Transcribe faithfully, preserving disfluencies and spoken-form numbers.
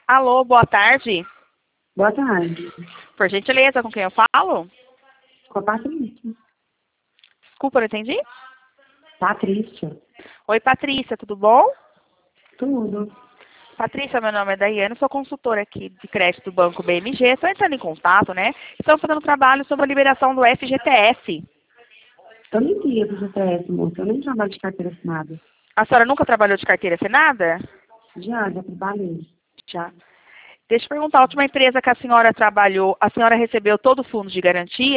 Alô, boa tarde. Boa tarde. Por gentileza, com quem eu falo? Com a Patrícia. Desculpa, não entendi. Patrícia. Oi, Patrícia, tudo bom? Tudo. Patrícia, meu nome é Daiane, sou consultora aqui de crédito do Banco B M G. Estou entrando em contato, né? Estamos fazendo trabalho sobre a liberação do F G T S. Eu nem queria do G T S, moça. Eu nem trabalho de carteira assinada. A senhora nunca trabalhou de carteira assinada? Já, já trabalhei. Já. Deixa eu perguntar, a última empresa que a senhora trabalhou, a senhora recebeu todo o fundo de garantia?